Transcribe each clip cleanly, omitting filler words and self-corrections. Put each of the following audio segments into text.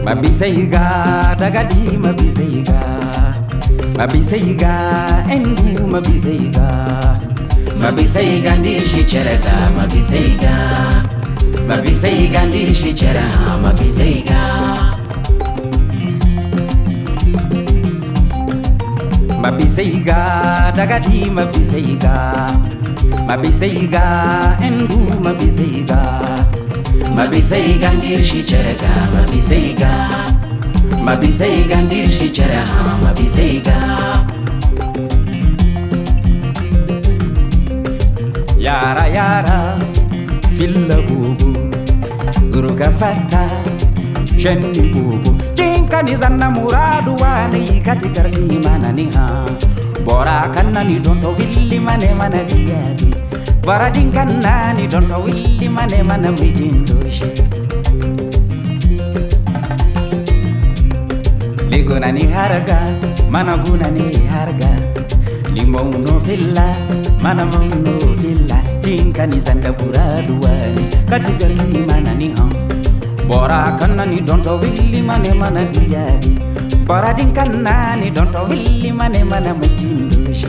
Mabiseiga dagadi mabiseiga Mabiseiga engu mabiseiga Mabiseiga ndishi chereka mabiseiga Mabiseiga ndishi chera mabiseiga Mabiseiga dagadi mabiseiga Mabiseiga engu mabiseiga Mabiseiga ndishi chereka mabiseiga Mabiseiga ndishi chera mabiseiga Yara yara filla bubu guru kafata sheni bubu kinka ni zanna muradu wani katika imana ni ha bora kanna ni donto willi mane mana diyagi bora dinkanna ni donto willi mane mana mijindoshi liguna ni harga mana guna ni harga limbo no villa mana no villa kinka ni zanda muradu wani katika imana ni ha bora kanna ni donto willi mane mana diyagi bora dinkanna ni donto willi mane mana mijindoshi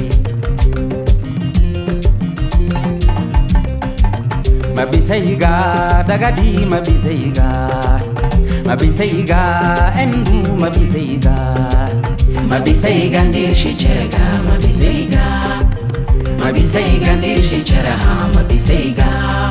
Mabiseiga dagadi mabiseiga Mabiseiga engu mabiseiga Mabiseiga ndishi chereka mabiseiga Mabiseiga ndishi chera mabiseiga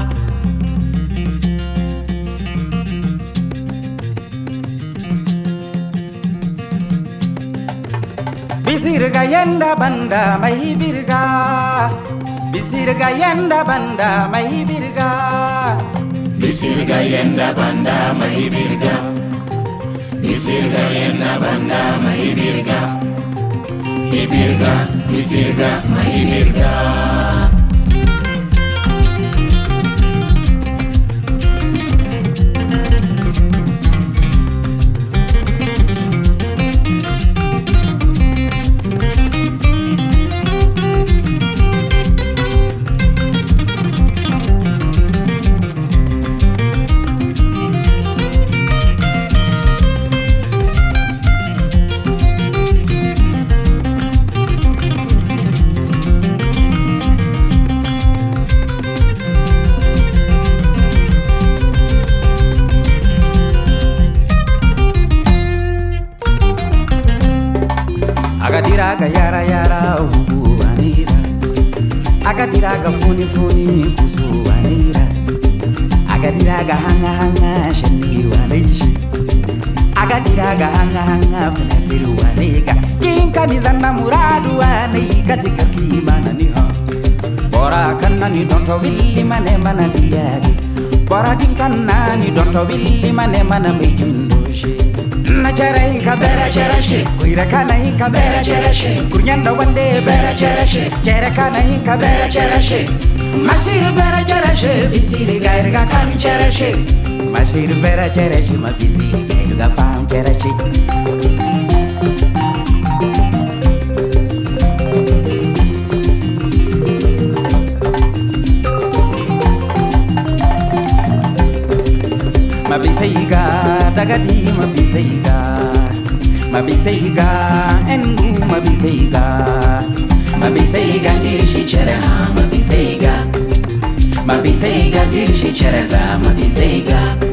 Bisirga yanda banda mahibirga Bisirga yanda banda mahibirga Bisirga yanda banda mahibirga Bisirga yanda banda mahibirga Hibirga bisirga mahibirga Agadiraga yara yara hubu anira Agadiraga funi funi kuzu anira Agadiraga hanga hanga shani wanaishi Agadiraga hanga hanga funatiru wanaiga Kinka ni zanna muradu wanai katika kimana niha Bora kanna ni donto willi mane mana diyagi Bora dinkanna ni donto willi mane mana mijindoshi Na charai ka bera cherashi kuira kana ka bera cherashi kunyanda wande bera cherashi chera kana ka bera cherashi masir bera cherashi bisiri gairga kan cherashi masir bera cherashi ma bisiri gairga fam cherashi Mabiseiga dagadi mabiseiga Mabiseiga engu mabiseiga Mabiseiga ndishi chera mabiseiga Mabiseiga ndishi chera mabiseiga